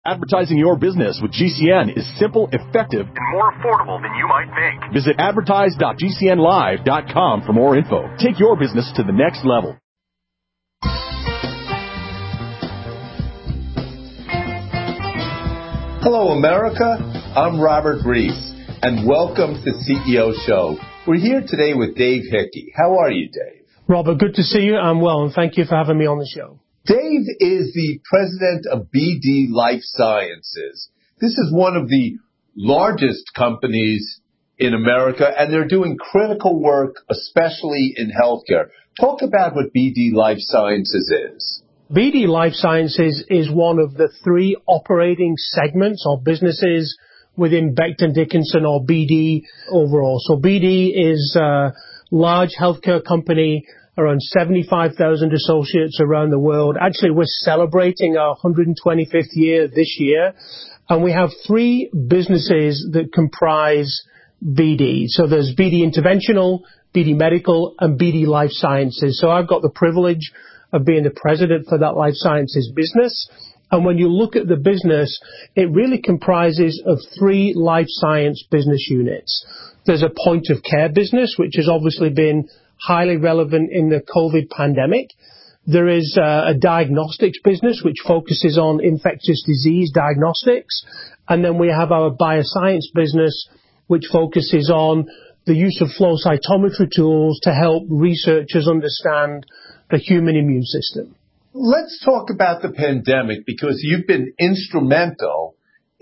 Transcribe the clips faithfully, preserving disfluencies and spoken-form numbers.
Advertising your business with G C N is simple, effective, and more affordable than you might think. Visit advertise dot g c n live dot com for more info. Take your business to the next level. Hello, America. I'm Robert Reese, and welcome to C E O Show. We're here today with Dave Hickey. How are you, Dave? Robert, good to see you. I'm well, and thank you for having me on the show. Dave is the president of B D Life Sciences. This is one of the largest companies in America, and they're doing critical work, especially in healthcare. Talk about what B D Life Sciences is. B D Life Sciences is one of the three operating segments or businesses within Becton Dickinson, or B D overall. So B D is a large healthcare company, around seventy-five thousand associates around the world. Actually, we're celebrating our one hundred twenty-fifth year this year, and we have three businesses that comprise B D. So there's B D Interventional, B D Medical, and B D Life Sciences. So I've got the privilege of being the president for that life sciences business. And when you look at the business, it really comprises of three life science business units. There's a point of care business, which has obviously been highly relevant in the COVID pandemic. There is uh, a diagnostics business, which focuses on infectious disease diagnostics. And then we have our bioscience business, which focuses on the use of flow cytometry tools to help researchers understand the human immune system. Let's talk about the pandemic, because you've been instrumental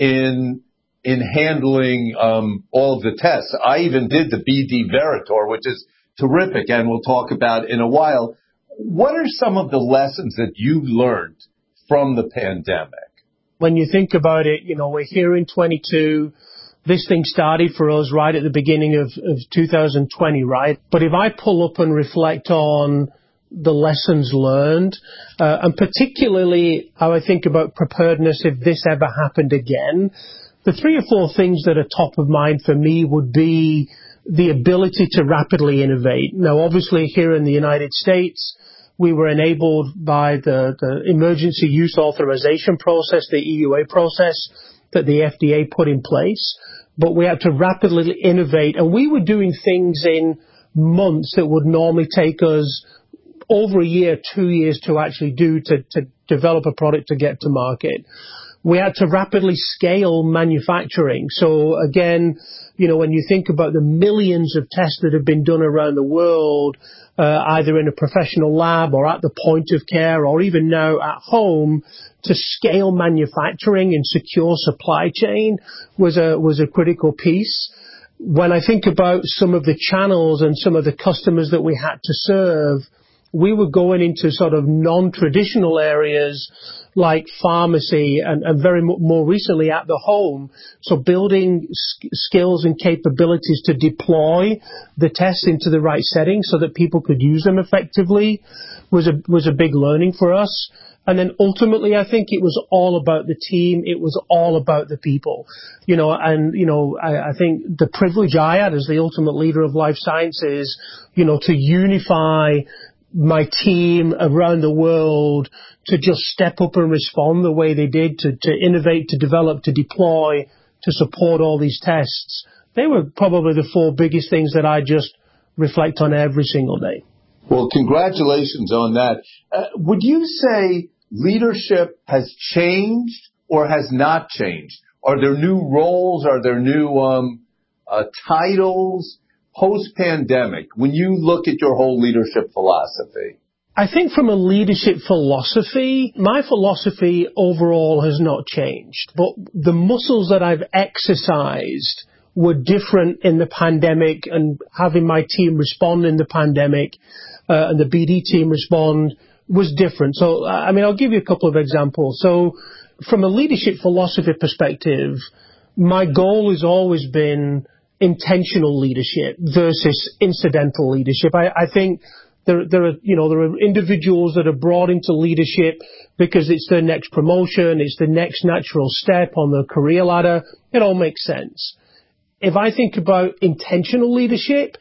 in in handling um, all of the tests. I even did the B D Veritor, which is terrific, and we'll talk about in a while. What are some of the lessons that you've learned from the pandemic? When you think about it, you know, we're here in twenty-two. This thing started for us right at the beginning of, of two thousand twenty, right? But if I pull up and reflect on the lessons learned, uh, and particularly how I think about preparedness if this ever happened again, the three or four things that are top of mind for me would be the ability to rapidly innovate. Now, obviously, here in the United States, we were enabled by the, the emergency use authorization process, the E U A process that the F D A put in place, but we had to rapidly innovate, and we were doing things in months that would normally take us over a year, two years to actually do to, to develop a product to get to market. We had to rapidly scale manufacturing. So again, you know, when you think about the millions of tests that have been done around the world, uh, either in a professional lab or at the point of care or even now at home, to scale manufacturing and secure supply chain was a, was a critical piece. When I think about some of the channels and some of the customers that we had to serve, we were going into sort of non-traditional areas like pharmacy and, and very m- more recently at the home. So building sk- skills and capabilities to deploy the tests into the right setting so that people could use them effectively was a, was a big learning for us. And then ultimately, I think it was all about the team. It was all about the people, you know, and, you know, I, I think the privilege I had as the ultimate leader of life sciences, you know, to unify my team around the world to just step up and respond the way they did, to, to innovate, to develop, to deploy, to support all these tests. They were probably the four biggest things that I just reflect on every single day. Well, congratulations on that. Uh, would you say leadership has changed or has not changed? Are there new roles? Are there new um, uh, titles? Post-pandemic, when you look at your whole leadership philosophy? I think from a leadership philosophy, my philosophy overall has not changed. But the muscles that I've exercised were different in the pandemic, and having my team respond in the pandemic uh, and the B D team respond was different. So, I mean, I'll give you a couple of examples. So from a leadership philosophy perspective, my goal has always been intentional leadership versus incidental leadership. I, I think there, there are, you know, there are individuals that are brought into leadership because it's their next promotion, it's the next natural step on the career ladder. It all makes sense. If I think about intentional leadership,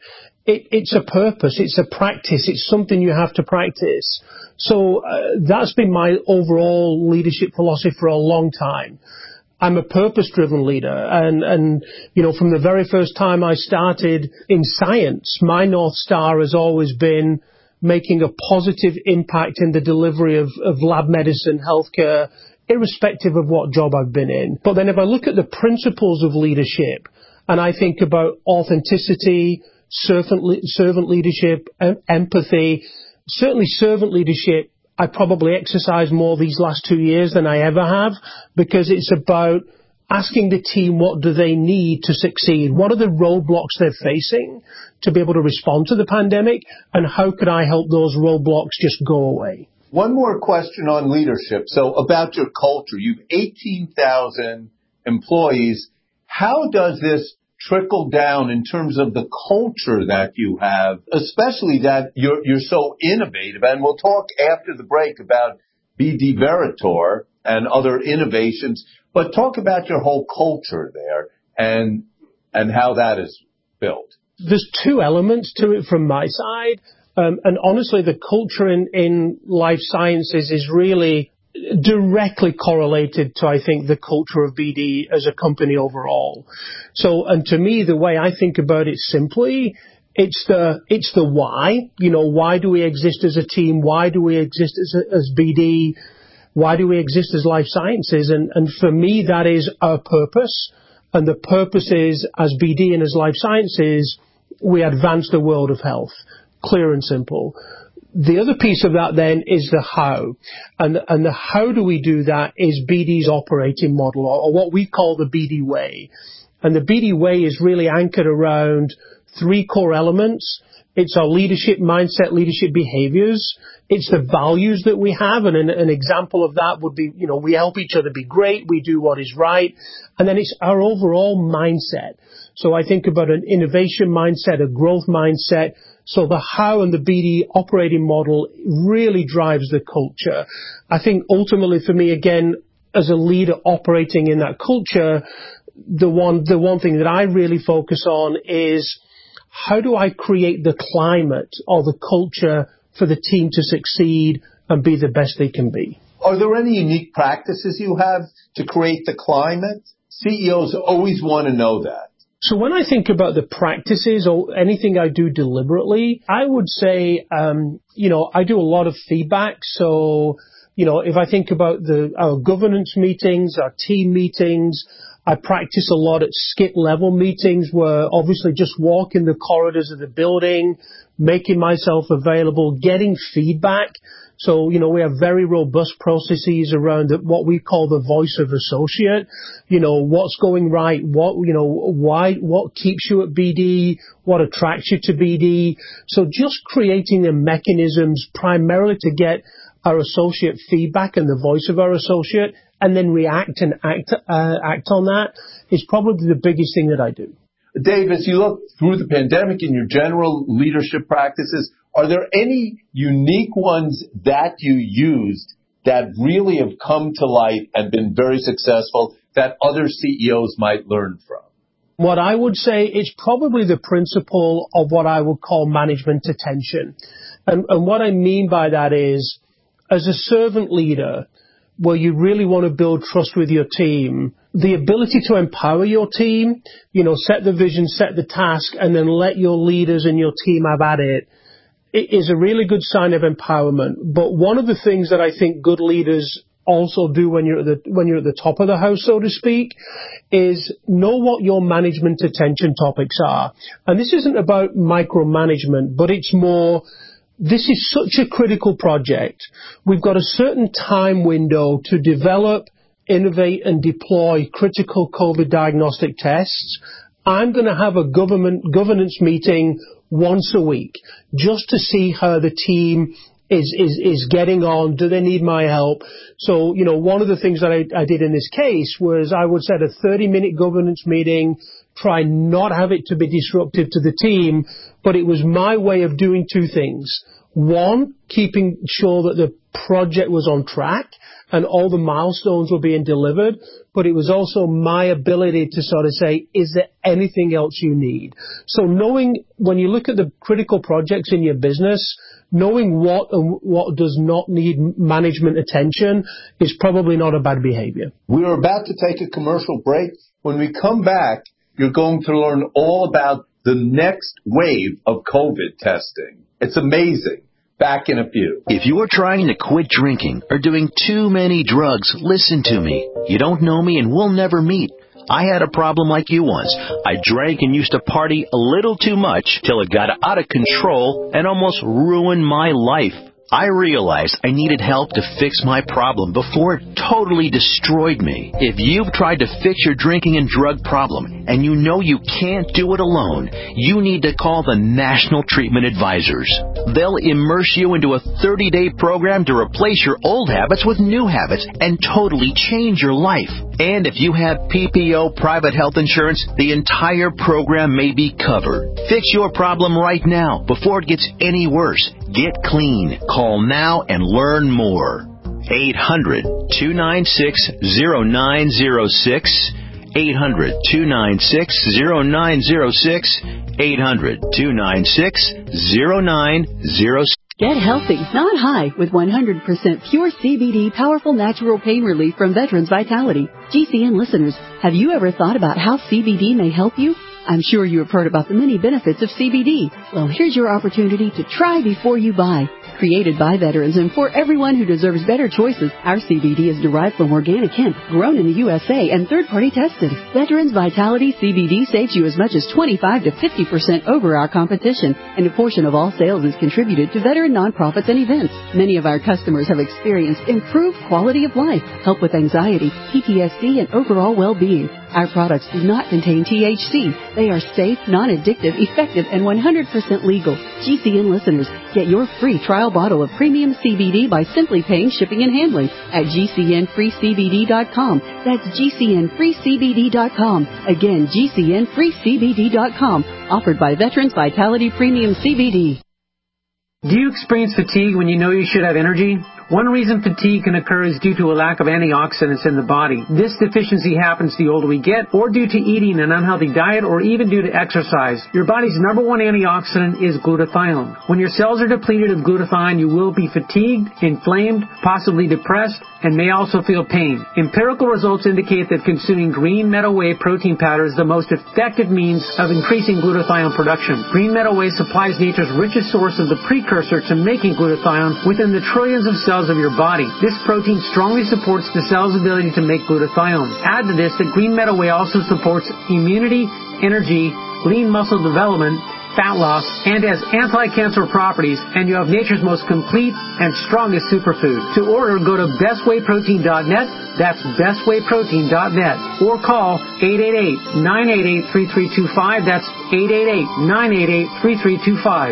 it, it's a purpose, it's a practice, it's something you have to practice. So uh, that's been my overall leadership philosophy for a long time. I'm a purpose-driven leader, and, and, you know, from the very first time I started in science, my North Star has always been making a positive impact in the delivery of, of lab medicine, healthcare, irrespective of what job I've been in. But then if I look at the principles of leadership, and I think about authenticity, servant, servant leadership, empathy, certainly servant leadership, I probably exercise more these last two years than I ever have, because it's about asking the team what do they need to succeed. What are the roadblocks they're facing to be able to respond to the pandemic, and how could I help those roadblocks just go away? One more question on leadership. So about your culture, you've eighteen thousand employees. How does this trickle down in terms of the culture that you have, especially that you're, you're so innovative? And we'll talk after the break about B D Veritor and other innovations, but talk about your whole culture there and, and how that is built. There's two elements to it from my side. Um, and honestly, the culture in, in life sciences is really directly correlated to, I think, the culture of B D as a company overall. So, and to me, the way I think about it simply, it's the, it's the why. You know, why do we exist as a team? Why do we exist as, a, as B D? Why do we exist as life sciences? And, and for me, that is our purpose. And the purpose is, as B D and as life sciences, we advance the world of health. Clear and simple. The other piece of that then is the how. And, and the how do we do that is B D's operating model, or, or what we call the B D way. And the B D way is really anchored around three core elements. It's our leadership mindset, leadership behaviors. It's the values that we have. And an, an example of that would be, you know, we help each other be great. We do what is right. And then it's our overall mindset. So I think about an innovation mindset, a growth mindset. So the how and the B D operating model really drives the culture. I think ultimately for me, again, as a leader operating in that culture, the one, the one thing that I really focus on is how do I create the climate or the culture for the team to succeed and be the best they can be. Are there any unique practices you have to create the climate? C E Os always want to know that. So when I think about the practices or anything I do deliberately, I would say, um, you know, I do a lot of feedback. So, you know, if I think about the our governance meetings, our team meetings, I practice a lot at skip level meetings where obviously just walking the corridors of the building, making myself available, getting feedback. So, you know, we have very robust processes around the, what we call the voice of associate. You know, what's going right, what, you know, why, what keeps you at B D, what attracts you to B D. So just creating the mechanisms primarily to get our associate feedback and the voice of our associate and then react and act, uh, act on that is probably the biggest thing that I do. Dave, as you look through the pandemic in your general leadership practices, are there any unique ones that you used that really have come to light and been very successful that other C E Os might learn from? What I would say is probably the principle of what I would call management attention. And, and what I mean by that is, as a servant leader, where you really want to build trust with your team, the ability to empower your team, you know, set the vision, set the task, and then let your leaders and your team have at it, it is a really good sign of empowerment. But one of the things that I think good leaders also do when you're at the, when you're at the top of the house, so to speak, is know what your management attention topics are. And this isn't about micromanagement, but it's more, this is such a critical project. We've got a certain time window to develop, innovate, and deploy critical COVID diagnostic tests. I'm going to have a government governance meeting once a week just to see how the team is, is, is getting on. Do they need my help? So, you know, one of the things that I, I did in this case was I would set a thirty minute governance meeting, try not have it to be disruptive to the team, but it was my way of doing two things. One, keeping sure that the project was on track and all the milestones were being delivered, but it was also my ability to sort of say, is there anything else you need? So knowing, when you look at the critical projects in your business, knowing what and what does not need management attention is probably not a bad behavior. We're about to take a commercial break. When we come back, you're going to learn all about the next wave of COVID testing. It's amazing. Back in a few. If you are trying to quit drinking or doing too many drugs, listen to me. You don't know me and we'll never meet. I had a problem like you once. I drank and used to party a little too much till it got out of control and almost ruined my life. I realized I needed help to fix my problem before it totally destroyed me. If you've tried to fix your drinking and drug problem and you know you can't do it alone, you need to call the National Treatment Advisors. They'll immerse you into a thirty-day program to replace your old habits with new habits and totally change your life. And if you have P P O private health insurance, the entire program may be covered. Fix your problem right now before it gets any worse. Get clean. Call now and learn more. eight hundred, two nine six, zero nine zero six. eight hundred, two nine six, zero nine zero six. eight hundred, two nine six, zero nine zero six. Get healthy, not high, with one hundred percent pure C B D powerful natural pain relief from Veterans Vitality. G C N listeners, have you ever thought about how C B D may help you? I'm sure you have heard about the many benefits of C B D. Well, here's your opportunity to try before you buy. Created by veterans and for everyone who deserves better choices, our C B D is derived from organic hemp, grown in the U S A, and third-party tested. Veterans Vitality C B D saves you as much as twenty-five to fifty percent over our competition, and a portion of all sales is contributed to veteran nonprofits and events. Many of our customers have experienced improved quality of life, help with anxiety, P T S D, and overall well-being. Our products do not contain T H C. They are safe, non-addictive, effective, and one hundred percent legal. G C N listeners, get your free trial bottle of premium C B D by simply paying shipping and handling at G C N free C B D dot com. That's G C N free C B D dot com. Again, G C N free C B D dot com. Offered by Veterans Vitality Premium C B D. Do you experience fatigue when you know you should have energy? One reason fatigue can occur is due to a lack of antioxidants in the body. This deficiency happens the older we get, or due to eating an unhealthy diet, or even due to exercise. Your body's number one antioxidant is glutathione. When your cells are depleted of glutathione, you will be fatigued, inflamed, possibly depressed, and may also feel pain. Empirical results indicate that consuming green meadow whey protein powder is the most effective means of increasing glutathione production. Green meadow whey supplies nature's richest source of the precursor to making glutathione within the trillions of cells of your body. This protein strongly supports the cell's ability to make glutathione. Add to this that green meadow whey also supports immunity, energy, lean muscle development, fat loss, and has anti-cancer properties, and you have nature's most complete and strongest superfood. To order, go to best whey protein dot net, that's best whey protein dot net, or call eight eight eight, nine eight eight, three three two five, that's eight eight eight, nine eight eight, three three two five.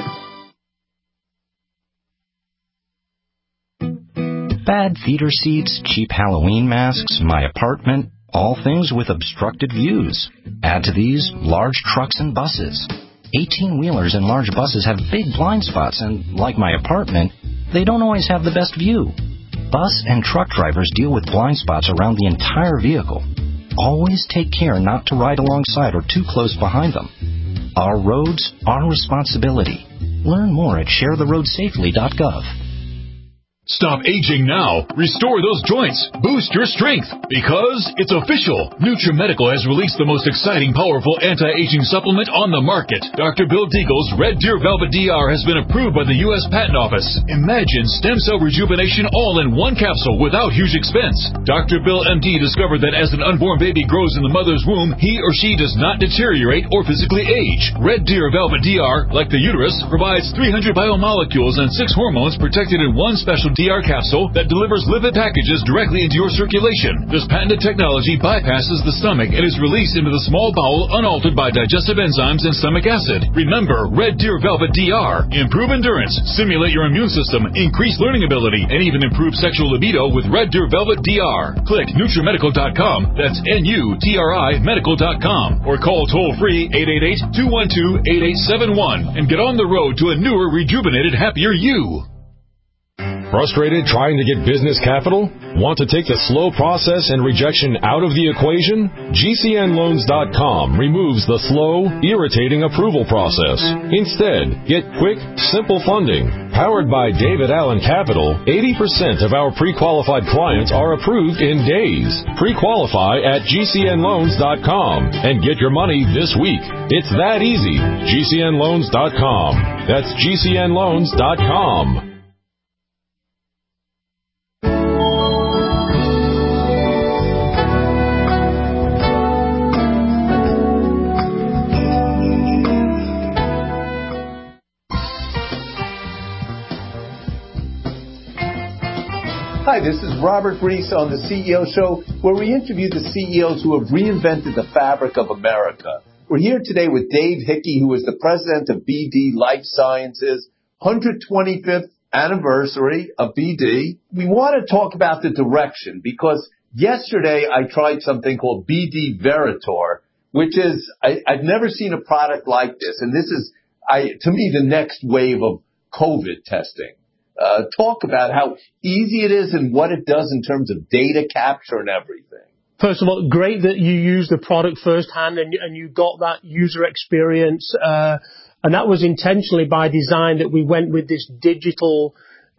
Bad theater seats, cheap Halloween masks, my apartment, all things with obstructed views. Add to these large trucks and buses. eighteen-wheelers and large buses have big blind spots, and like my apartment, they don't always have the best view. Bus and truck drivers deal with blind spots around the entire vehicle. Always take care not to ride alongside or too close behind them. Our roads, our responsibility. Learn more at share the road safely dot gov. Stop aging now. Restore those joints. Boost your strength. Because it's official. NutriMedical has released the most exciting, powerful anti-aging supplement on the market. Doctor Bill Deagle's Red Deer Velvet D R has been approved by the U S Patent Office. Imagine stem cell rejuvenation all in one capsule without huge expense. Doctor Bill M D discovered that as an unborn baby grows in the mother's womb, he or she does not deteriorate or physically age. Red Deer Velvet D R, like the uterus, provides three hundred biomolecules and six hormones protected in one special D R capsule that delivers lipid packages directly into your circulation. This patented technology bypasses the stomach and is released into the small bowel unaltered by digestive enzymes and stomach acid. Remember, Red Deer Velvet D R. Improve endurance, stimulate your immune system, increase learning ability, and even improve sexual libido with Red Deer Velvet D R. Click NutriMedical dot com, that's N U T R I medical dot com, or call toll-free eight eight eight, two one two, eight eight seven one and get on the road to a newer, rejuvenated, happier you. Frustrated trying to get business capital? Want to take the slow process and rejection out of the equation? G C N loans dot com removes the slow, irritating approval process. Instead, get quick, simple funding. Powered by David Allen Capital, eighty percent of our pre-qualified clients are approved in days. Pre-qualify at G C N loans dot com and get your money this week. It's that easy. G C N loans dot com. That's G C N loans dot com. Hi, this is Robert Reese on the C E O Show, where we interview the C E Os who have reinvented the fabric of America. We're here today with Dave Hickey, who is the president of B D Life Sciences, one hundred twenty-fifth anniversary of B D. We want to talk about the direction because yesterday I tried something called B D Veritor, which is, I, I've never seen a product like this. And this is, I, to me, the next wave of COVID testing. Uh, talk about how easy it is and what it does in terms of data capture and everything. First of all, great that you used the product firsthand and, and you got that user experience. Uh, and that was intentionally by design that we went with this digital,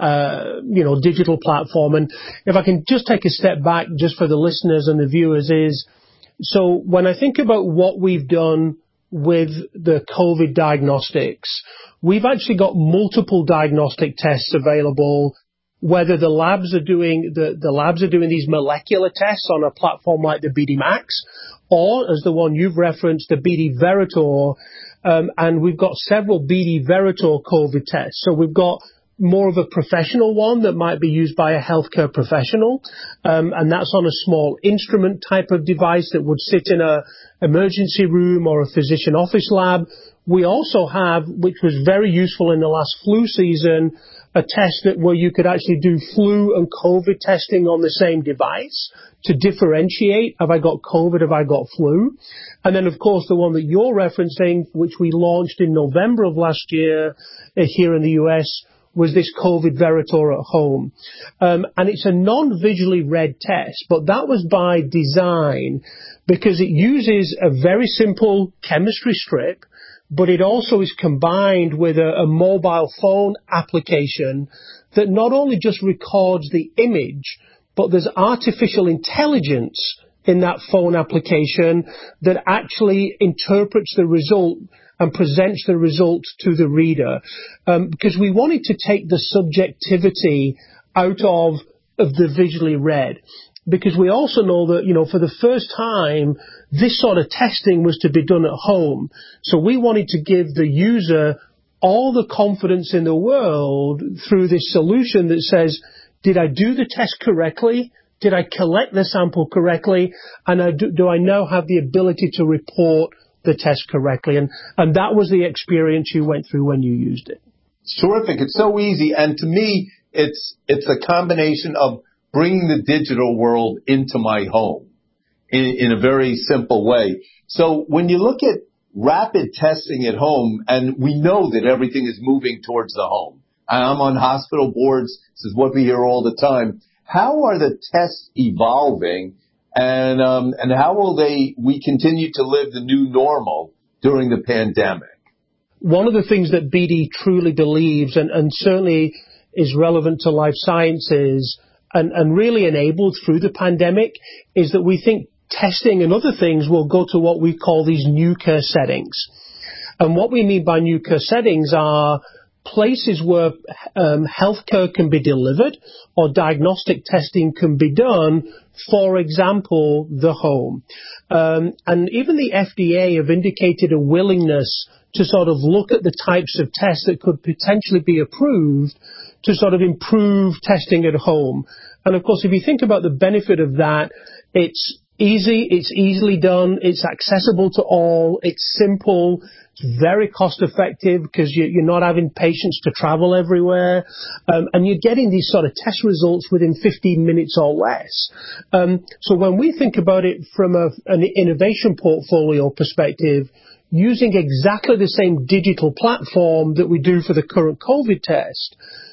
uh, you know, digital platform. And if I can just take a step back just for the listeners and the viewers is, so when I think about what we've done with the COVID diagnostics, we've actually got multiple diagnostic tests available, whether the labs are doing the, the labs are doing these molecular tests on a platform like the B D Max, or as the one you've referenced, the B D Veritor, um, and we've got several B D Veritor COVID tests. So we've got more of a professional one that might be used by a healthcare professional, um, and that's on a small instrument type of device that would sit in a emergency room or a physician office lab. We also have, which was very useful in the last flu season, a test that where you could actually do flu and COVID testing on the same device to differentiate, have I got COVID, have I got flu? And then, of course, the one that you're referencing, which we launched in November of last year uh, here in the U S, was this COVID Veritor at home. Um, and it's a non-visually read test, but that was by design because it uses a very simple chemistry strip, but it also is combined with a, a mobile phone application that not only just records the image, but there's artificial intelligence in that phone application that actually interprets the result and presents the results to the reader. Um, because we wanted to take the subjectivity out of, of the visually read. Because we also know that, you know, for the first time, this sort of testing was to be done at home. So we wanted to give the user all the confidence in the world through this solution that says, did I do the test correctly? Did I collect the sample correctly? And I do, do I now have the ability to report the test correctly? And, and that was the experience you went through when you used it. It's terrific. It's so easy. And to me, it's, it's a combination of bringing the digital world into my home in, in a very simple way. So when you look at rapid testing at home, and we know that everything is moving towards the home. I'm on hospital boards. This is what we hear all the time. How are the tests evolving, and um, and how will they we continue to live the new normal during the pandemic? One of the things that B D truly believes, and, and certainly is relevant to life sciences, and, and really enabled through the pandemic, is that we think testing and other things will go to what we call these new care settings. And what we mean by new care settings are places where um, healthcare can be delivered or diagnostic testing can be done, for example, the home. Um, and even the F D A have indicated a willingness to sort of look at the types of tests that could potentially be approved to sort of improve testing at home. And of course, if you think about the benefit of that, it's easy, it's easily done, it's accessible to all, it's simple, it's very cost effective because you, you're not having patients to travel everywhere, um, and you're getting these sort of test results within fifteen minutes or less. Um, so when we think about it from a, an innovation portfolio perspective, using exactly the same digital platform that we do for the current COVID test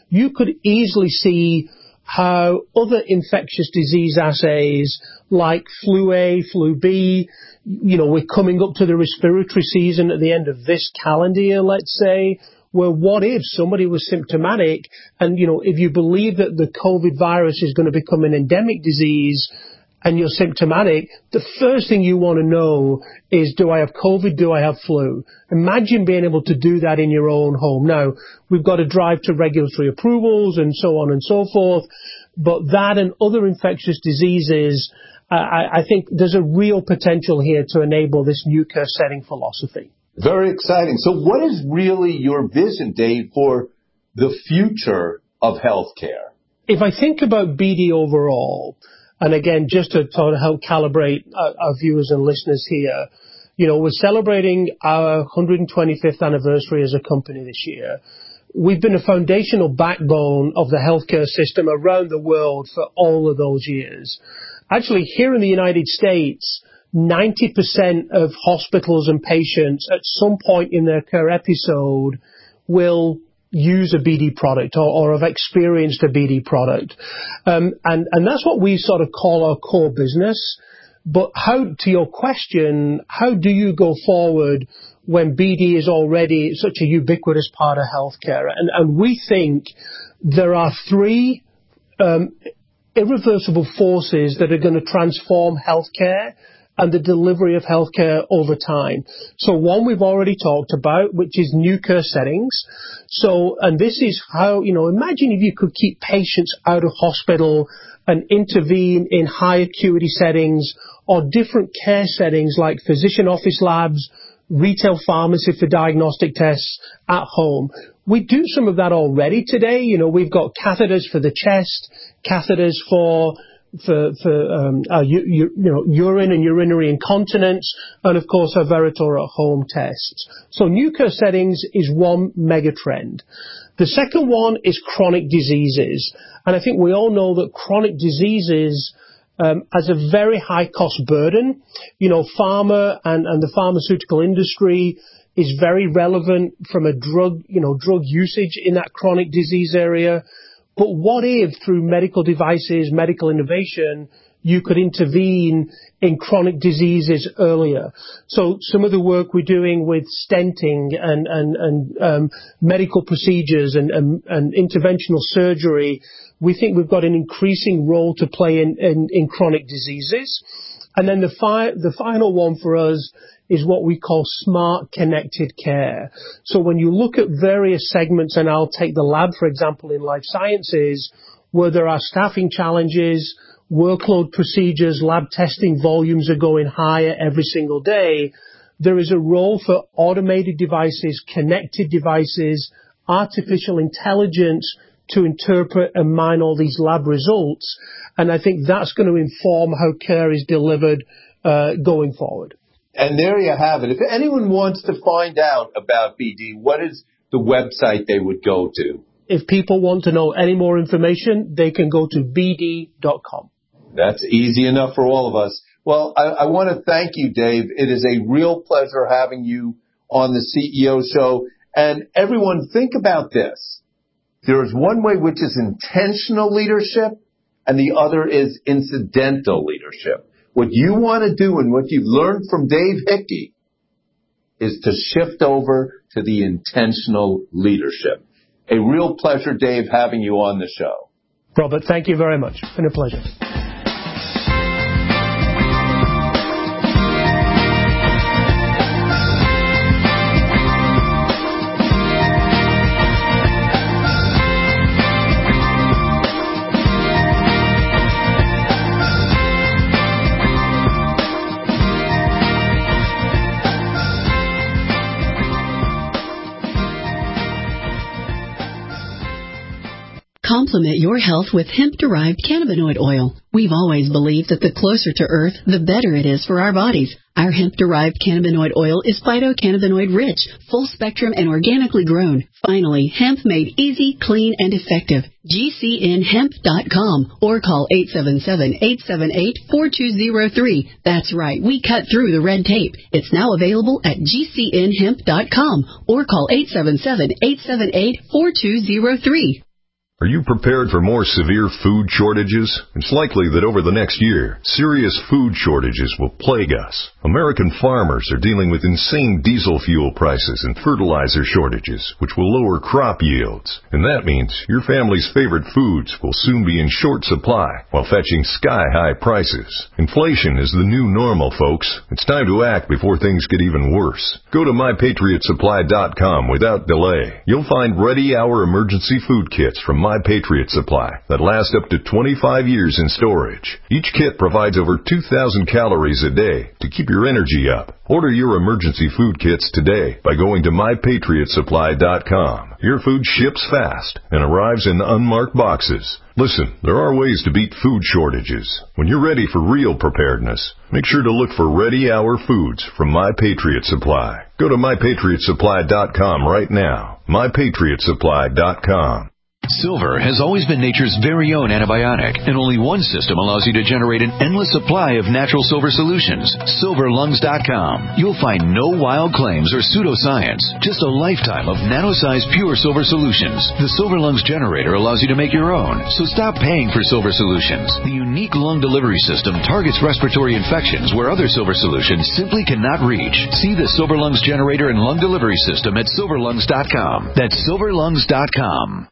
you could easily see how other infectious disease assays like flu A, flu B, you know, we're coming up to the respiratory season at the end of this calendar year, let's say, where what if somebody was symptomatic and, you know, if you believe that the COVID virus is going to become an endemic disease and you're symptomatic, the first thing you want to know is, do I have COVID? Do I have flu? Imagine being able to do that in your own home. Now, we've got to drive to regulatory approvals and so on and so forth, but that and other infectious diseases, uh, I, I think there's a real potential here to enable this new care setting philosophy. Very exciting. So what is really your vision, Dave, for the future of healthcare? If I think about B D overall, and again, just to sort of help calibrate our, our viewers and listeners here, you know, we're celebrating our one hundred twenty-fifth anniversary as a company this year. We've been a foundational backbone of the healthcare system around the world for all of those years. Actually, here in the United States, ninety percent of hospitals and patients at some point in their care episode will use a B D product or, or have experienced a B D product. Um, and, and that's what we sort of call our core business. But how, to your question, how do you go forward when B D is already such a ubiquitous part of healthcare? And, and we think there are three um, irreversible forces that are going to transform healthcare and the delivery of healthcare over time. So one we've already talked about, which is new care settings. So, and this is how, you know, imagine if you could keep patients out of hospital and intervene in high acuity settings or different care settings like physician office labs, retail pharmacy for diagnostic tests at home. We do some of that already today. You know, we've got catheters for the chest, catheters for for, for um, uh, you, you, you know, urine and urinary incontinence, and of course our Veritor at home tests. So new care settings is one mega trend. The second one is chronic diseases, and I think we all know that chronic diseases um, has a very high cost burden. You know, pharma and, and the pharmaceutical industry is very relevant from a drug, you know, drug usage in that chronic disease area. But what if through medical devices, medical innovation, you could intervene in chronic diseases earlier? So some of the work we're doing with stenting and, and, and um, medical procedures and, and, and interventional surgery, we think we've got an increasing role to play in, in, in chronic diseases. And then the, fi- the final one for us is what we call smart connected care. So when you look at various segments, and I'll take the lab, for example, in life sciences, where there are staffing challenges, workload procedures, lab testing volumes are going higher every single day, there is a role for automated devices, connected devices, artificial intelligence to interpret and mine all these lab results. And I think that's going to inform how care is delivered uh, going forward. And there you have it. If anyone wants to find out about B D, what is the website they would go to? If people want to know any more information, they can go to b d dot com. That's easy enough for all of us. Well, I, I want to thank you, Dave. It is a real pleasure having you on the C E O Show. And everyone, think about this. There is one way which is intentional leadership, and the other is incidental leadership. What you want to do and what you've learned from Dave Hickey is to shift over to the intentional leadership. A real pleasure, Dave, having you on the show. Robert, thank you very much. It's been a pleasure. Complement your health with hemp-derived cannabinoid oil. We've always believed that the closer to Earth, the better it is for our bodies. Our hemp-derived cannabinoid oil is phytocannabinoid-rich, full-spectrum, and organically grown. Finally, hemp made easy, clean, and effective. G C N hemp dot com or call eight seven seven, eight seven eight, four two zero three. That's right, we cut through the red tape. It's now available at G C N hemp dot com or call eight seven seven, eight seven eight, four two zero three. Are you prepared for more severe food shortages? It's likely that over the next year, serious food shortages will plague us. American farmers are dealing with insane diesel fuel prices and fertilizer shortages, which will lower crop yields. And that means your family's favorite foods will soon be in short supply while fetching sky-high prices. Inflation is the new normal, folks. It's time to act before things get even worse. Go to my patriot supply dot com without delay. You'll find ready-hour emergency food kits from My Patriot Supply that last up to twenty-five years in storage. Each kit provides over two thousand calories a day to keep your energy up. Order your emergency food kits today by going to my patriot supply dot com. Your food ships fast and arrives in unmarked boxes. Listen, there are ways to beat food shortages. When you're ready for real preparedness, make sure to look for ready-hour foods from My Patriot Supply. Go to my patriot supply dot com right now. my patriot supply dot com. Silver has always been nature's very own antibiotic, and only one system allows you to generate an endless supply of natural silver solutions. silver lungs dot com. You'll find no wild claims or pseudoscience, just a lifetime of nano-sized pure silver solutions. The Silver Lungs generator allows you to make your own, so stop paying for silver solutions. The unique lung delivery system targets respiratory infections where other silver solutions simply cannot reach. See the Silver Lungs generator and lung delivery system at silver lungs dot com. That's silver lungs dot com.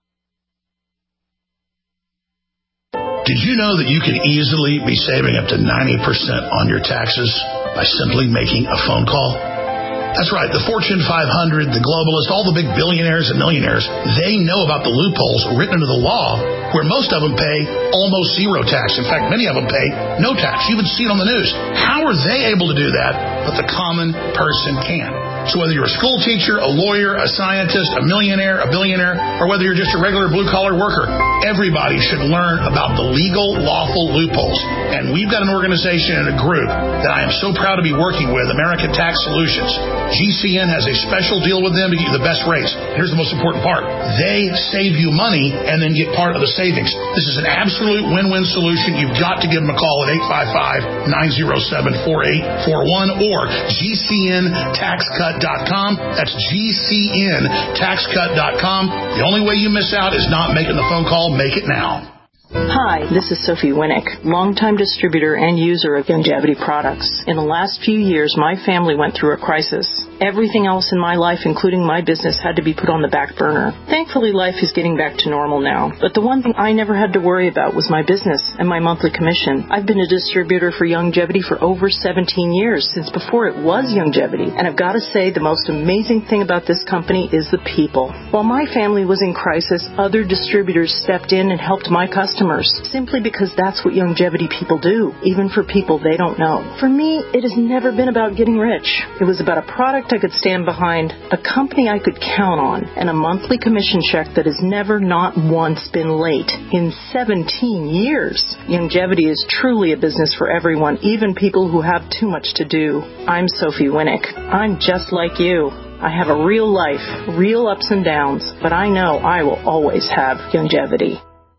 Did you know that you can easily be saving up to ninety percent on your taxes by simply making a phone call? That's right. The Fortune five hundred, the globalists, all the big billionaires and millionaires, they know about the loopholes written into the law where most of them pay almost zero tax. In fact, many of them pay no tax. You even see it on the news. How are they able to do that, but the common person can't? So whether you're a school teacher, a lawyer, a scientist, a millionaire, a billionaire, or whether you're just a regular blue-collar worker, everybody should learn about the legal, lawful loopholes. And we've got an organization and a group that I am so proud to be working with, American Tax Solutions. G C N has a special deal with them to get you the best rates. Here's the most important part. They save you money and then get part of the savings. This is an absolute win-win solution. You've got to give them a call at eight five five, nine oh seven, four eight four one or G C N tax cut dot com. That's G C N tax cut dot com. The only way you miss out is not making the phone call. Make it now. Hi, this is Sophie Winnick, longtime distributor and user of Youngevity products. In the last few years, my family went through a crisis. Everything else in my life, including my business, had to be put on the back burner. Thankfully, life is getting back to normal now. But the one thing I never had to worry about was my business and my monthly commission. I've been a distributor for Youngevity for over seventeen years, since before it was Youngevity. And I've got to say, the most amazing thing about this company is the people. While my family was in crisis, other distributors stepped in and helped my customers, simply because that's what Youngevity people do, even for people they don't know. For me, it has never been about getting rich. It was about a product I could stand behind, a company I could count on, and a monthly commission check that has never, not once, been late in seventeen years. Youngevity is truly a business for everyone, even people who have too much to do. I'm Sophie Winnick. I'm just like you. I have a real life, real ups and downs, but I know I will always have Youngevity.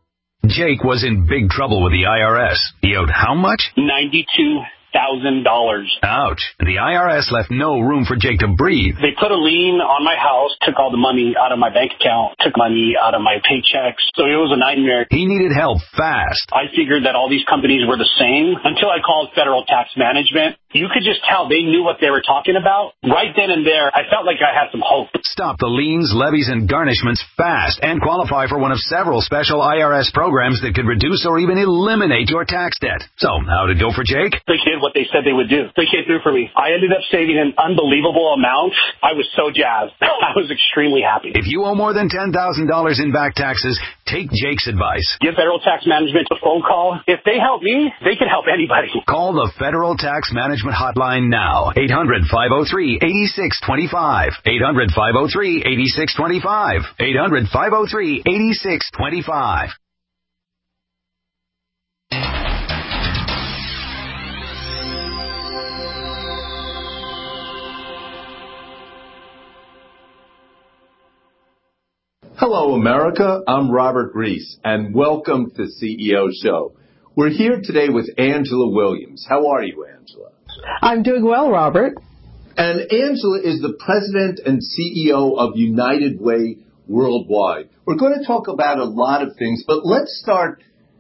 Jake was in big trouble with the I R S. He owed how much? ninety-two thousand dollars. Ouch. The I R S left no room for Jake to breathe. They put a lien on my house, took all the money out of my bank account, took money out of my paychecks. So it was a nightmare. He needed help fast. I figured that all these companies were the same until I called Federal Tax Management. You could just tell they knew what they were talking about. Right then and there, I felt like I had some hope. Stop the liens, levies, and garnishments fast and qualify for one of several special I R S programs that could reduce or even eliminate your tax debt. So, how'd it go for Jake? They did what they said they would do. They came through for me. I ended up saving an unbelievable amount. I was so jazzed. I was extremely happy. If you owe more than ten thousand dollars in back taxes, take Jake's advice. Give Federal Tax Management a phone call. If they help me, they can help anybody. Call the Federal Tax Management hotline now. eight hundred, five oh three, eight six two five. eight hundred, five oh three, eight six two five. eight hundred, five oh three, eight six two five. Hello, America. I'm Robert Reese, and welcome to C E O Show. We're here today with Angela Williams. How are you, Angela? I'm doing well, Robert. And Angela is the president and C E O of United Way worldwide. We're going to talk about a lot of things, but let's start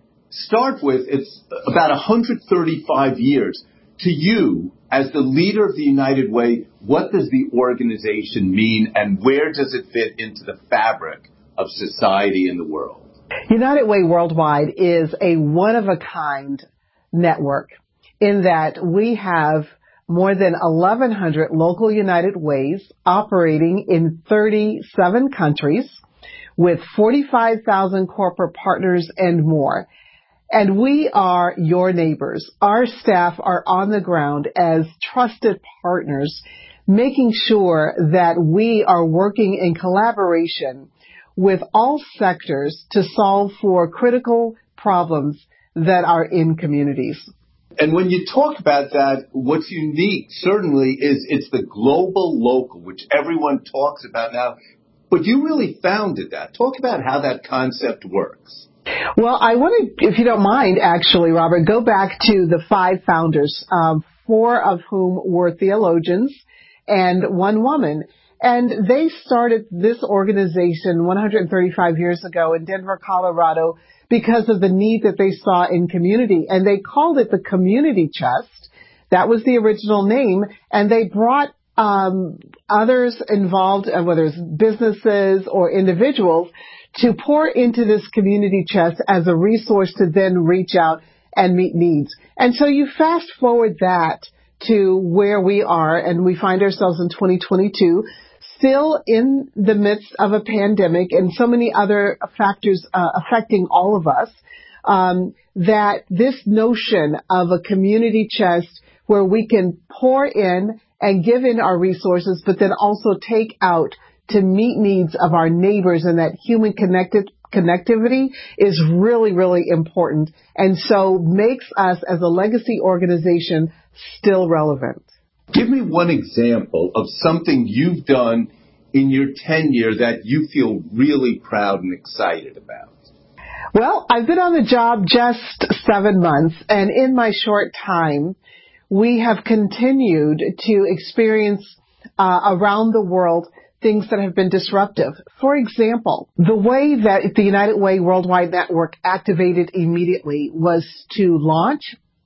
start with it's about one hundred thirty-five years. To you, as the leader of the United Way, what does the organization mean, and where does it fit into the fabric of society and the world? United Way Worldwide is a one-of-a-kind network in that we have more than eleven hundred local United Ways operating in thirty-seven countries with forty-five thousand corporate partners and more. And we are your neighbors. Our staff are on the ground as trusted partners, making sure that we are working in collaboration with all sectors to solve for critical problems that are in communities. And when you talk about that, what's unique certainly is it's the global local, which everyone talks about now. But you really founded that. Talk about how that concept works. Well, I want to, if you don't mind, actually, Robert, go back to the five founders, um, four of whom were theologians and one woman. And they started this organization one hundred thirty-five years ago in Denver, Colorado, because of the need that they saw in community. And they called it the Community Chest. That was the original name. And they brought um, others involved, uh, whether it's businesses or individuals, to pour into this community chest as a resource to then reach out and meet needs. And so you fast forward that to where we are, and we find ourselves in twenty twenty-two, still in the midst of a pandemic and so many other factors uh, affecting all of us, um, that this notion of a community chest where we can pour in and give in our resources, but then also take out to meet needs of our neighbors, and that human connected connectivity is really, really important, and so makes us as a legacy organization still relevant. Give me one example of something you've done in your tenure that you feel really proud and excited about. Well, I've been on the job just seven months, and in my short time, we have continued to experience uh, around the world things that have been disruptive. For example, the way that the United Way Worldwide Network activated immediately was to launch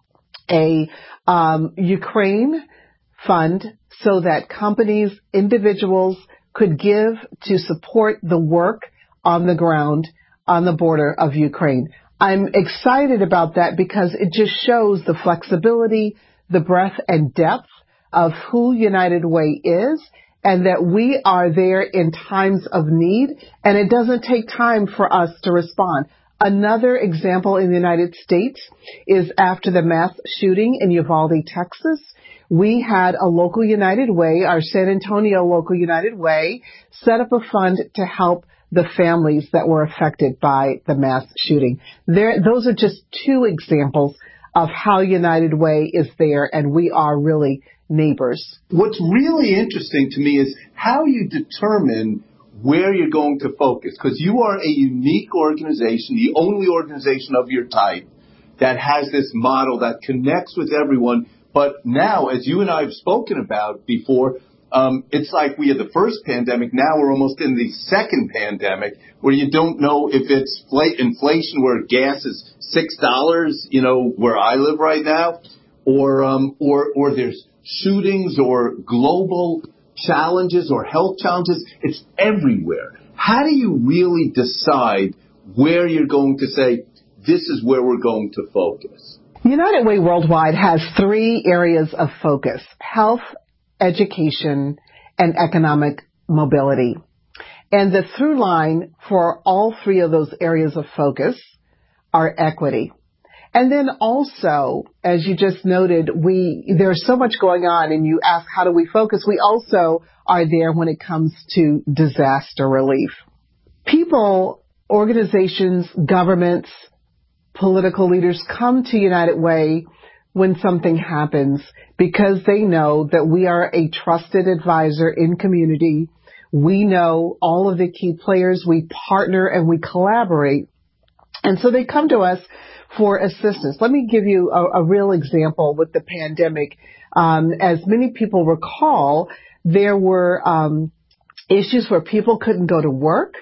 a um, Ukraine fund so that companies, individuals could give to support the work on the ground on the border of Ukraine. I'm excited about that because it just shows the flexibility, the breadth and depth of who United Way is, and that we are there in times of need, and it doesn't take time for us to respond. Another example in the United States is after the mass shooting in Uvalde, Texas. We had a local United Way, our San Antonio local United Way, set up a fund to help the families that were affected by the mass shooting. There, those are just two examples of how United Way is there, and we are really neighbors. What's really interesting to me is how you determine where you're going to focus, because you are a unique organization, the only organization of your type that has this model that connects with everyone. But now, as you and I have spoken about before, um, it's like we had the first pandemic. Now we're almost in the second pandemic, where you don't know if it's inflation where gas is six dollars, you know, where I live right now, or um, or or there's shootings or global challenges or health challenges. It's everywhere. How do you really decide where you're going to say, this is where we're going to focus? United Way Worldwide has three areas of focus: health, education, and economic mobility. And the through line for all three of those areas of focus are equity. And then also, as you just noted, we there's so much going on, and you ask, how do we focus? We also are there when it comes to disaster relief. People, organizations, governments, political leaders come to United Way when something happens because they know that we are a trusted advisor in community. We know all of the key players. We partner and we collaborate. And so they come to us for assistance. Let me give you a, a real example with the pandemic. Um, as many people recall, there were um, issues where people couldn't go to work.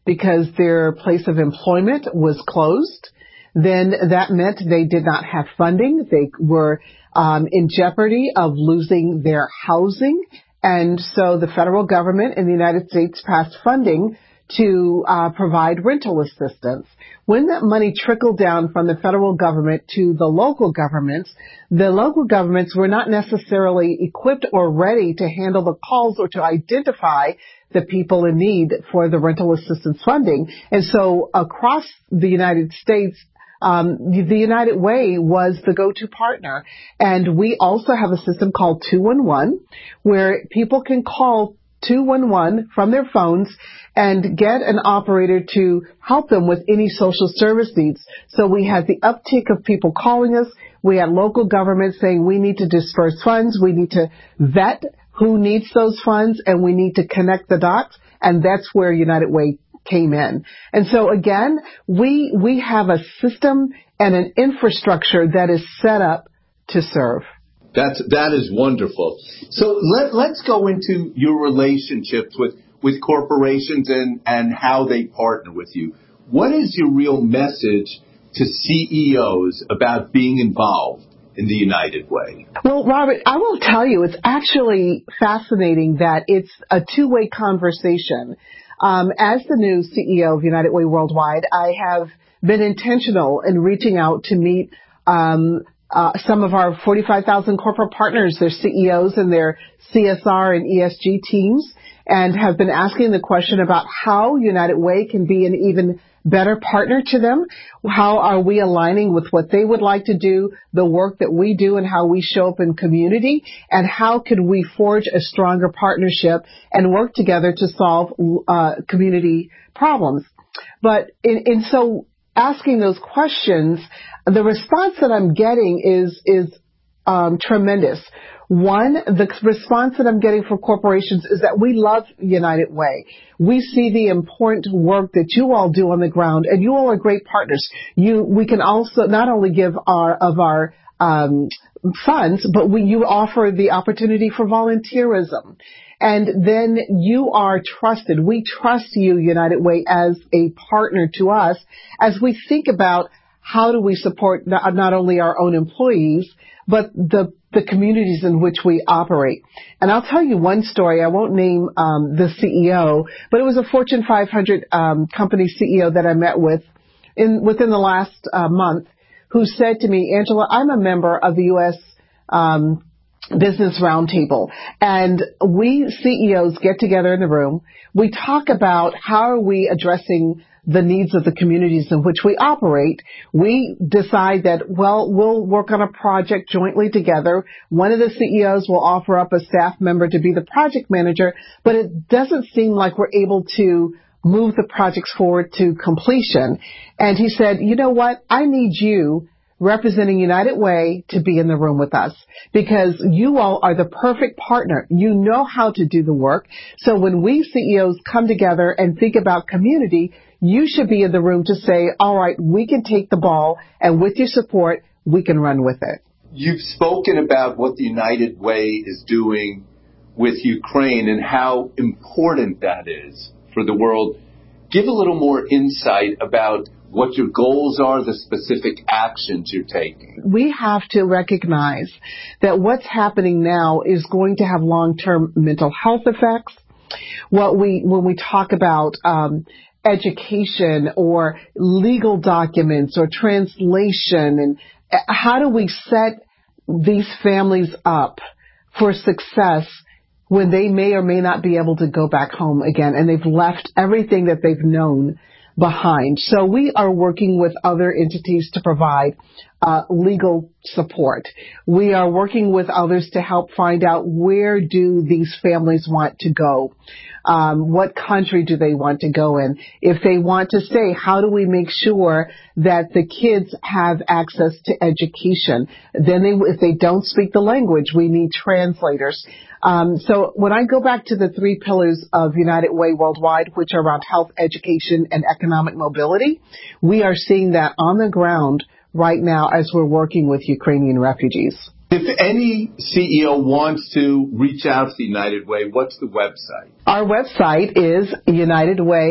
because their place of employment was closed. Then that meant they did not have funding. They were um, in jeopardy of losing their housing. And so the federal government in the United States passed funding to uh, provide rental assistance. When that money trickled down from the federal government to the local governments, the local governments were not necessarily equipped or ready to handle the calls or to identify the people in need for the rental assistance funding. And so across the United States, Um, the United Way was the go-to partner. And we also have a system called two one one where people can call two one one from their phones and get an operator to help them with any social service needs. So we had the uptick of people calling us. We had local governments saying we need to disperse funds. We need to vet who needs those funds, and we need to connect the dots. And that's where United Way came in. And so again, we we have a system and an infrastructure that is set up to serve. That's that is wonderful. So let let's go into your relationships with with corporations and and how they partner with you. What is your real message to C E Os about being involved in the United Way? Well, Robert, I will tell you, it's actually fascinating that it's a two-way conversation. Um, as the new C E O of United Way Worldwide, I have been intentional in reaching out to meet um, uh, some of our forty-five thousand corporate partners, their C E Os and their C S R and E S G teams, and have been asking the question about how United Way can be an even better partner to them. How are we aligning with what they would like to do, the work that we do, and how we show up in community, and how could we forge a stronger partnership and work together to solve uh, community problems. But in, in so asking those questions, the response that I'm getting is is um, tremendous. One, the response that I'm getting from corporations is that we love United Way. We see the important work that you all do on the ground, and you all are great partners. You, we can also not only give our of our um, funds, but we you offer the opportunity for volunteerism. And then you are trusted. We trust you, United Way, as a partner to us as we think about how do we support not, not only our own employees, but the the communities in which we operate. And I'll tell you one story. I won't name um, the C E O, but it was a Fortune five hundred um, company C E O that I met with in within the last uh, month, who said to me, Angela, I'm a member of the U S Um, Business Roundtable, and we C E Os get together in the room. We talk about how are we addressing the needs of the communities in which we operate. We decide that, well, we'll work on a project jointly together. One of the C E Os will offer up a staff member to be the project manager, but it doesn't seem like we're able to move the projects forward to completion. And he said, you know what? I need you representing United Way to be in the room with us, because you all are the perfect partner. You know how to do the work. So when we C E Os come together and think about community, you should be in the room to say, all right, we can take the ball, and with your support, we can run with it. You've spoken about what the United Way is doing with Ukraine and how important that is for the world. Give a little more insight about what your goals are, the specific actions you're taking. We have to recognize that what's happening now is going to have long-term mental health effects. What we, when we talk about um, education or legal documents or translation, and how do we set these families up for success when they may or may not be able to go back home again, and they've left everything that they've known behind. So we are working with other entities to provide uh, legal support. We are working with others to help find out where do these families want to go. Um, what country do they want to go in? If they want to stay, how do we make sure that the kids have access to education? Then they, if they don't speak the language, we need translators. Um, so when I go back to the three pillars of United Way Worldwide, which are around health, education, and economic mobility, we are seeing that on the ground right now as we're working with Ukrainian refugees. If any C E O wants to reach out to the United Way, what's the website? Our website is United Way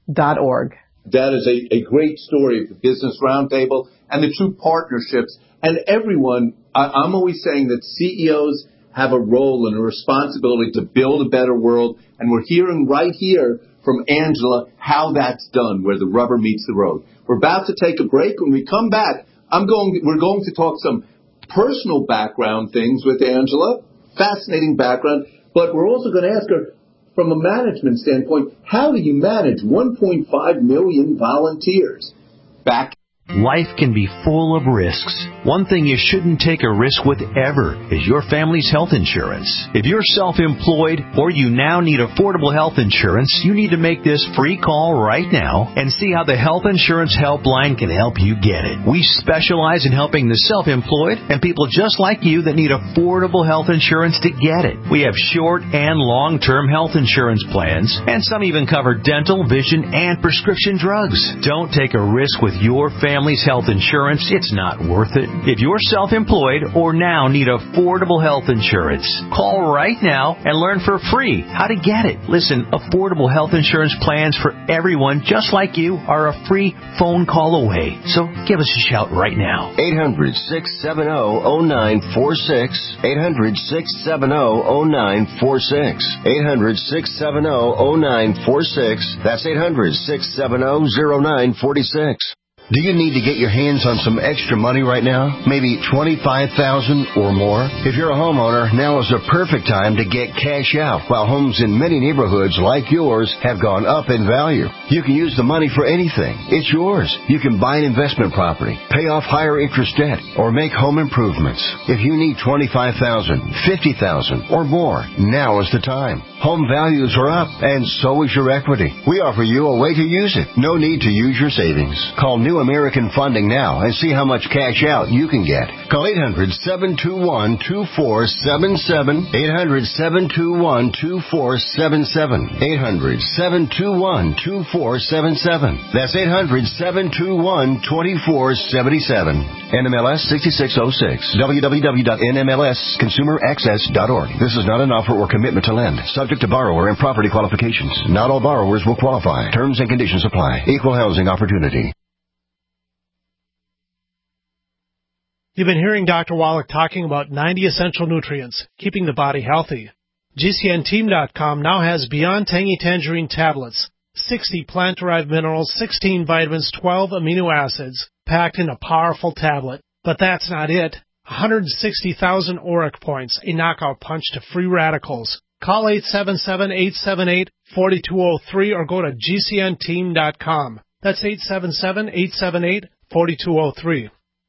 dot org. That is a, a great story of the Business Roundtable and the true partnerships. And everyone, I, I'm always saying that C E Os have a role and a responsibility to build a better world. And we're hearing right here from Angela how that's done, where the rubber meets the road. We're about to take a break. When we come back, I'm going. we're going to talk some personal background things with Angela. Fascinating background. But we're also going to ask her, from a management standpoint, how do you manage one point five million volunteers? Back. Life can be full of risks. One thing you shouldn't take a risk with ever is your family's health insurance. If you're self-employed or you now need affordable health insurance, you need to make this free call right now and see how the Health Insurance Helpline can help you get it. We specialize in helping the self-employed and people just like you that need affordable health insurance to get it. We have short and long-term health insurance plans, and some even cover dental, vision, and prescription drugs. Don't take a risk with your family. Family's health insurance, it's not worth it. If you're self-employed or now need affordable health insurance, call right now and learn for free how to get it. Listen, affordable health insurance plans for everyone just like you are a free phone call away. So give us a shout right now. eight hundred, six seven zero, zero nine four six. eight hundred, six seven zero, zero nine four six. eight hundred, six seven zero, zero nine four six. That's eight hundred, six seven zero, zero nine four six. Do you need to get your hands on some extra money right now? Maybe twenty-five thousand dollars or more? If you're a homeowner, now is the perfect time to get cash out, while homes in many neighborhoods like yours have gone up in value. You can use the money for anything. It's yours. You can buy an investment property, pay off higher interest debt, or make home improvements. If you need twenty-five thousand dollars, fifty thousand dollars or more, now is the time. Home values are up, and so is your equity. We offer you a way to use it. No need to use your savings. Call New American Funding now and see how much cash out you can get. Call eight hundred, seven two one, two four seven seven. eight hundred, seven two one, two four seven seven. eight hundred, seven two one, two four seven seven. That's eight hundred, seven two one, two four seven seven. N M L S sixty-six oh six. w w w dot n m l s consumer access dot org. This is not an offer or commitment to lend. Subject to borrower and property qualifications. Not all borrowers will qualify. Terms and conditions apply. Equal housing opportunity. You've been hearing Doctor Wallach talking about ninety essential nutrients, keeping the body healthy. G C N team dot com now has Beyond Tangy Tangerine tablets, sixty plant-derived minerals, sixteen vitamins, twelve amino acids, packed in a powerful tablet. But that's not it. one hundred sixty thousand auric points, a knockout punch to free radicals. Call eight seven seven, eight seven eight, four two zero three or go to G C N team dot com. That's eight seven seven, eight seven eight, four two zero three.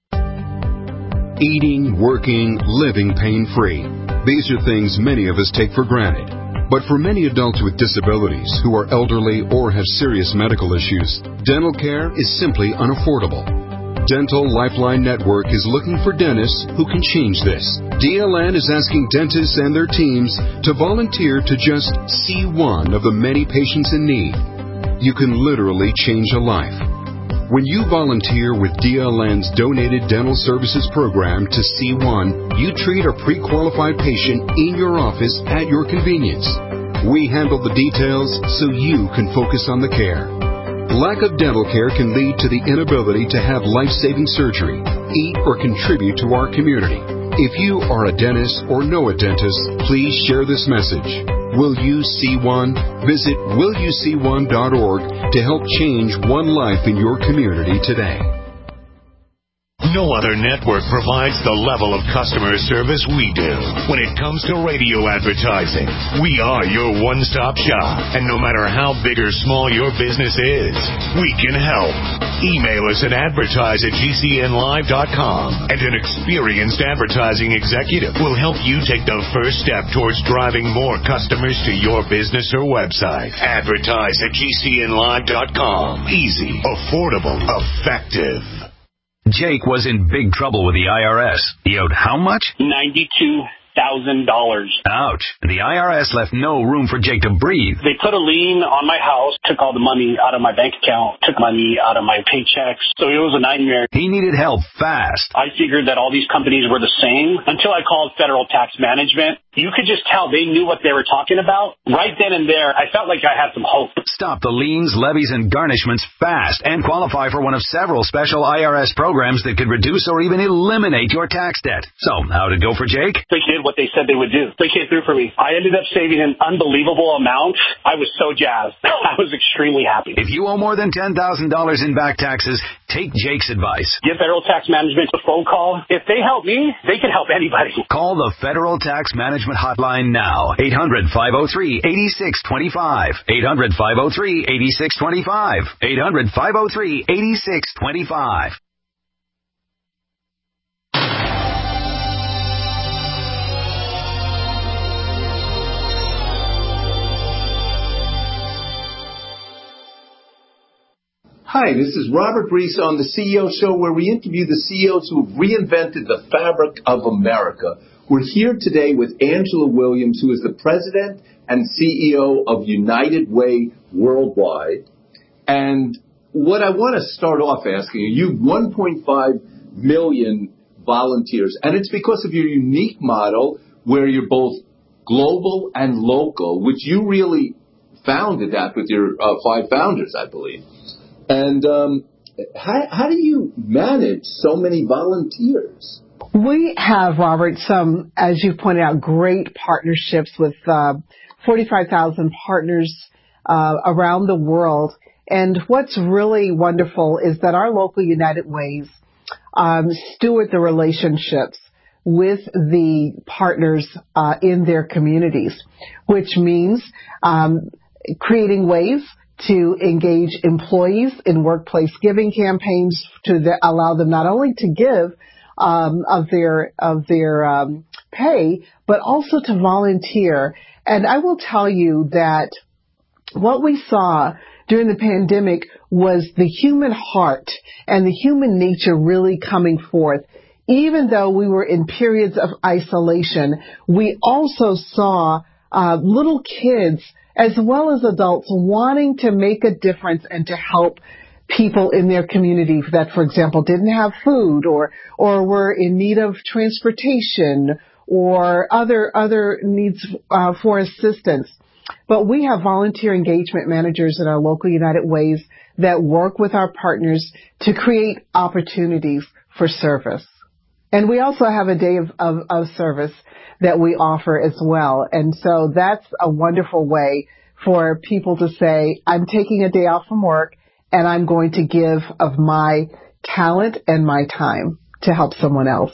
Eating, working, living pain-free. These are things many of us take for granted. But for many adults with disabilities who are elderly or have serious medical issues, dental care is simply unaffordable. Dental Lifeline Network is looking for dentists who can change this. D L N is asking dentists and their teams to volunteer to just see one of the many patients in need. You can literally change a life. When you volunteer with D L N's Donated Dental Services Program to C one, you treat a pre-qualified patient in your office at your convenience. We handle the details so you can focus on the care. Lack of dental care can lead to the inability to have life-saving surgery, eat, or contribute to our community. If you are a dentist or know a dentist, please share this message. Will You See One? Visit will you see one dot org to help change one life in your community today. No other network provides the level of customer service we do. When it comes to radio advertising, we are your one-stop shop. And no matter how big or small your business is, we can help. Email us at advertise at G C N live dot com, and an experienced advertising executive will help you take the first step towards driving more customers to your business or website. Advertise at G C N live dot com. Easy, affordable, effective. Jake was in big trouble with the I R S. He owed how much? ninety-two thousand dollars. Ouch. The I R S left no room for Jake to breathe. They put a lien on my house, took all the money out of my bank account, took money out of my paychecks. So it was a nightmare. He needed help fast. I figured that all these companies were the same until I called Federal Tax Management. You could just tell they knew what they were talking about. Right then and there, I felt like I had some hope. Stop the liens, levies, and garnishments fast and qualify for one of several special I R S programs that could reduce or even eliminate your tax debt. So, how'd it go for Jake? They did what they said they would do. They came through for me. I ended up saving an unbelievable amount. I was so jazzed. I was extremely happy. If you owe more than ten thousand dollars in back taxes, take Jake's advice. Give Federal Tax Management a phone call. If they help me, they can help anybody. Call the Federal Tax Management Hotline now. eight hundred, five oh three, eight six two five. eight hundred, five oh three, eight six two five. eight hundred, five oh three, eight six two five. Hi, this is Robert Reese on the C E O Show, where we interview the C E Os who have reinvented the fabric of America. We're here today with Angela Williams, who is the president and C E O of United Way Worldwide. And what I want to start off asking you, you have one point five million volunteers, and it's because of your unique model where you're both global and local, which you really founded that with your uh, five founders, I believe. And um, how, how do you manage so many volunteers? We have, Robert, some, as you pointed out, great partnerships with uh, forty-five thousand partners uh, around the world. And what's really wonderful is that our local United Ways um, steward the relationships with the partners uh, in their communities, which means um, creating ways to engage employees in workplace giving campaigns to the, allow them not only to give um, of their of their um, pay, but also to volunteer. And I will tell you that what we saw during the pandemic was the human heart and the human nature really coming forth. Even though we were in periods of isolation, we also saw uh, little kids as well as adults wanting to make a difference and to help people in their community that, for example, didn't have food or or were in need of transportation or other other needs uh, for assistance. But we have volunteer engagement managers in our local United Ways that work with our partners to create opportunities for service. And we also have a day of, of, of service that we offer as well. And so that's a wonderful way for people to say, I'm taking a day off from work and I'm going to give of my talent and my time to help someone else.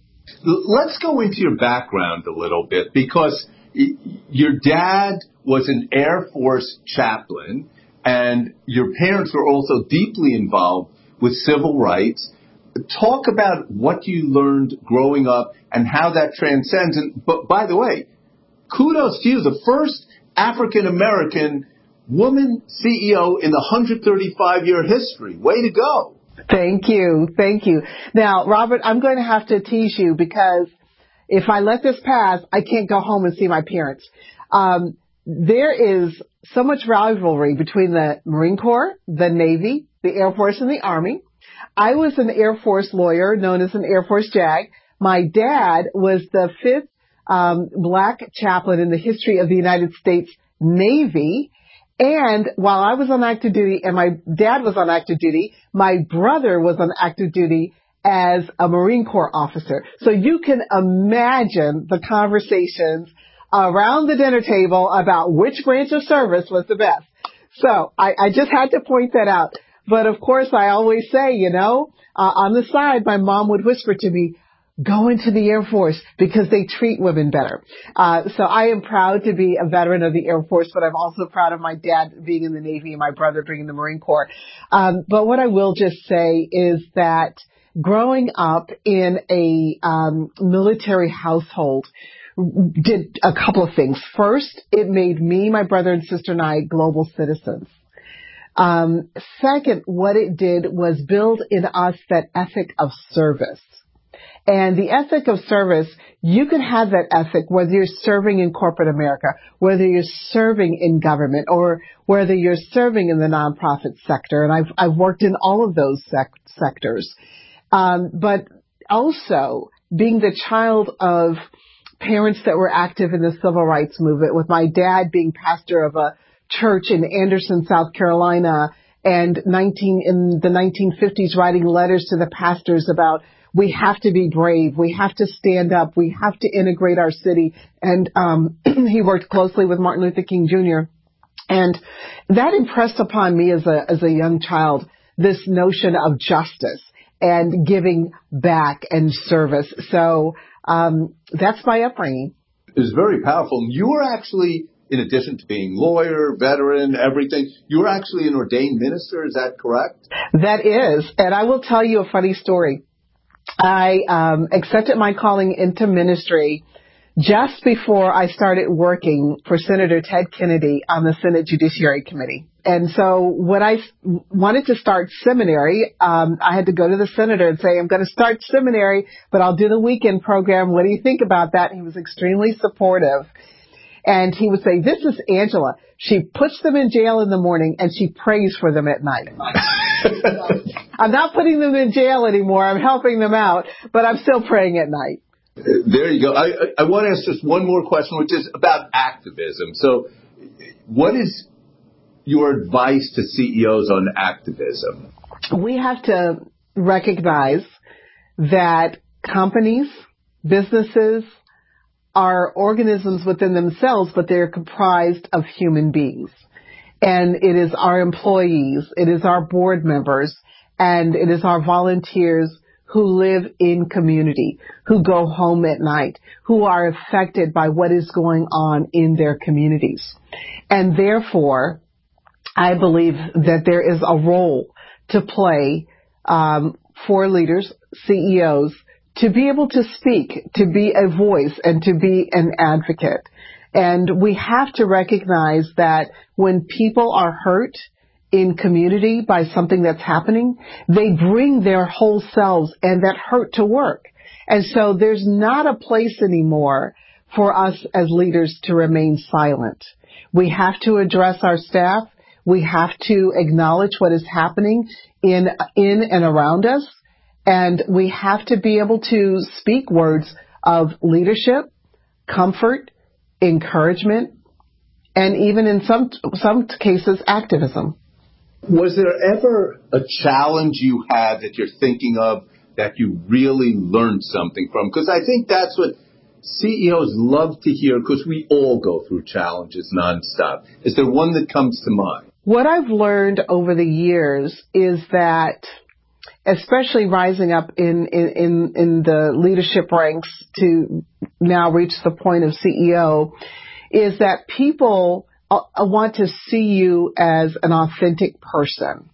Let's go into your background a little bit, because your dad was an Air Force chaplain and your parents were also deeply involved with civil rights. Talk about what you learned growing up and how that transcends. And, but by the way, kudos to you, the first African-American woman C E O in the one hundred thirty-five year history. Way to go. Thank you. Thank you. Now, Robert, I'm going to have to tease you because if I let this pass, I can't go home and see my parents. Um, there is so much rivalry between the Marine Corps, the Navy, the Air Force, and the Army. I was an Air Force lawyer known as an Air Force JAG. My dad was the fifth um, black chaplain in the history of the United States Navy. And while I was on active duty and my dad was on active duty, my brother was on active duty as a Marine Corps officer. So you can imagine the conversations around the dinner table about which branch of service was the best. So I, I just had to point that out. But of course, I always say, you know, uh, on the side, my mom would whisper to me, go into the Air Force because they treat women better. Uh, so I am proud to be a veteran of the Air Force, but I'm also proud of my dad being in the Navy and my brother being in the Marine Corps. Um, but what I will just say is that growing up in a um, military household did a couple of things. First, it made me, my brother and sister and I global citizens. Um, second, what it did was build in us that ethic of service. And the ethic of service, you can have that ethic whether you're serving in corporate America, whether you're serving in government, or whether you're serving in the nonprofit sector. And I've, I've worked in all of those sec- sectors. Um, but also being the child of parents that were active in the civil rights movement, with my dad being pastor of a church in Anderson, South Carolina, and nineteen in the nineteen fifties writing letters to the pastors about we have to be brave, we have to stand up, we have to integrate our city. And um he worked closely with Martin Luther King Junior And that impressed upon me as a as a young child this notion of justice and giving back and service. So um that's my upbringing. It was very powerful. You were actually, in addition to being lawyer, veteran, everything, you were actually an ordained minister. Is that correct? That is. And I will tell you a funny story. I um, accepted my calling into ministry just before I started working for Senator Ted Kennedy on the Senate Judiciary Committee. And so when I wanted to start seminary, um, I had to go to the senator and say, I'm going to start seminary, but I'll do the weekend program. What do you think about that? And he was extremely supportive. And he would say, this is Angela. She puts them in jail in the morning and she prays for them at night. I'm not putting them in jail anymore. I'm helping them out, but I'm still praying at night. There you go. I, I want to ask just one more question, which is about activism. So what is your advice to C E Os on activism? We have to recognize that companies, businesses, are organisms within themselves, but they're comprised of human beings. And it is our employees, it is our board members, and it is our volunteers who live in community, who go home at night, who are affected by what is going on in their communities. And therefore, I believe that there is a role to play um, for leaders, C E Os, to be able to speak, to be a voice, and to be an advocate. And we have to recognize that when people are hurt in community by something that's happening, they bring their whole selves and that hurt to work. And so there's not a place anymore for us as leaders to remain silent. We have to address our staff. We have to acknowledge what is happening in, in and around us. And we have to be able to speak words of leadership, comfort, encouragement, and even in some some cases, activism. Was there ever a challenge you had that you're thinking of that you really learned something from? Because I think that's what C E Os love to hear, because we all go through challenges nonstop. Is there one that comes to mind? What I've learned over the years is that, especially rising up in, in, in the leadership ranks to now reach the point of C E O, is that people want to see you as an authentic person.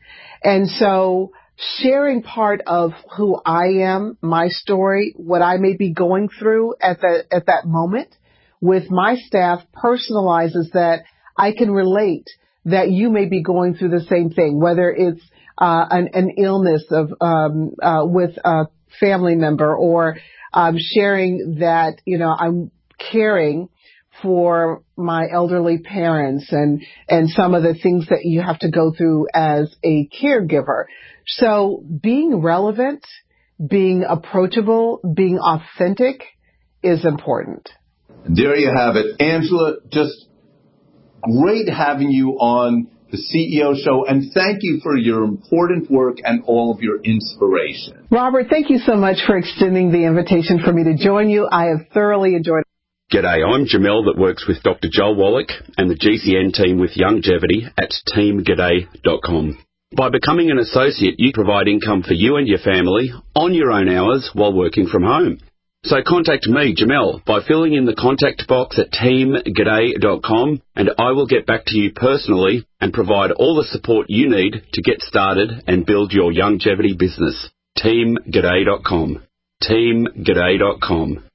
And so sharing part of who I am, my story, what I may be going through at the, at that moment with my staff personalizes that I can relate that you may be going through the same thing, whether it's Uh, an, an illness of um, uh, with a family member, or um, sharing that, you know, I'm caring for my elderly parents and and some of the things that you have to go through as a caregiver. So being relevant, being approachable, being authentic is important. There you have it. Angela, just great having you on the C E O Show, and thank you for your important work and all of your inspiration. Robert, thank you so much for extending the invitation for me to join you. I have thoroughly enjoyed it. G'day, I'm Jamel that works with Doctor Joel Wallach and the G C N team with Longevity at team g'day dot com. By becoming an associate, you provide income for you and your family on your own hours while working from home. So contact me, Jamel, by filling in the contact box at team g'day dot com, and I will get back to you personally and provide all the support you need to get started and build your longevity business. team g'day dot com. team g'day dot com.